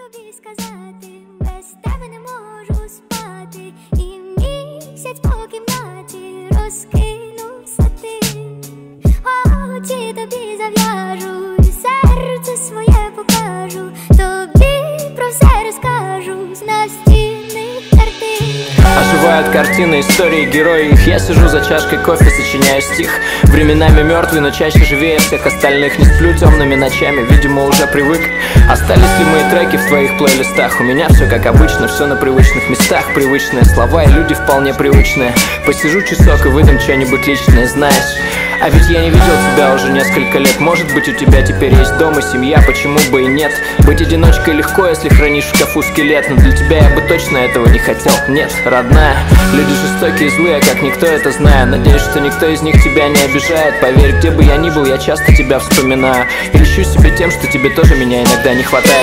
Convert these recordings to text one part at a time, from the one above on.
тобі сказати, без тебе не можу спати, і місяць по кімнаті розкинувся ти. Очі тобі зав'яжу, і серце своє покажу, тобі про все розкажу з настінних картин. Оживают картины, истории, герои их. Я сижу за чашкой кофе, сочиняю стих. Временами мертвый, но чаще живее всех остальных. Не сплю темными ночами, видимо уже привык. Остались ли мои треки в твоих плейлистах? У меня все как обычно, все на привычных местах. Привычные слова и люди вполне привычные. Посижу часок и выдам что-нибудь личное, знаешь. А ведь я не видел тебя уже несколько лет. Может быть, у тебя теперь есть дом и семья, почему бы и нет? Быть одиночкой легко, если хранишь в шкафу скелет. Но для тебя я бы точно этого не хотел. Нет, родная, люди жестокие и злые, как никто это знаю. Надеюсь, что никто из них тебя не обижает. Поверь, где бы я ни был, я часто тебя вспоминаю. И льщу себе тем, что тебе тоже меня иногда не хватает.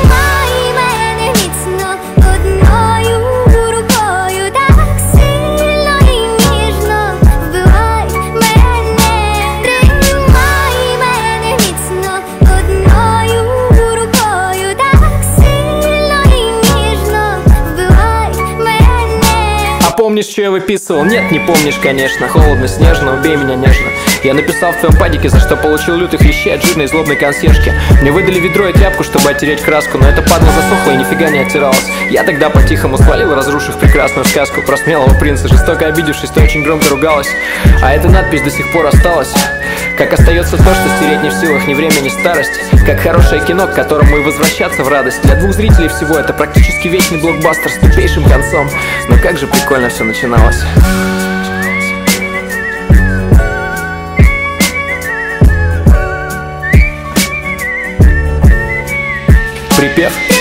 Помнишь, что я выписывал? Нет, не помнишь, конечно. Холодно, снежно, убей меня нежно. Я написал в твоем падике, за что получил лютых лещей от жирной злобной консьержки. Мне выдали ведро и тряпку, чтобы оттереть краску, но это падла засохла и нифига не оттиралась. Я тогда по-тихому свалил, разрушив прекрасную сказку про смелого принца. Жестоко обидевшись, ты очень громко ругалась. А эта надпись до сих пор осталась. Как остается то, что стереть не в силах ни время, ни старость. Как хорошее кино, к которому и возвращаться в радость. Для двух зрителей всего это практически вечный блокбастер с тупейшим концом. Но как же прикольно все начиналось. Припев.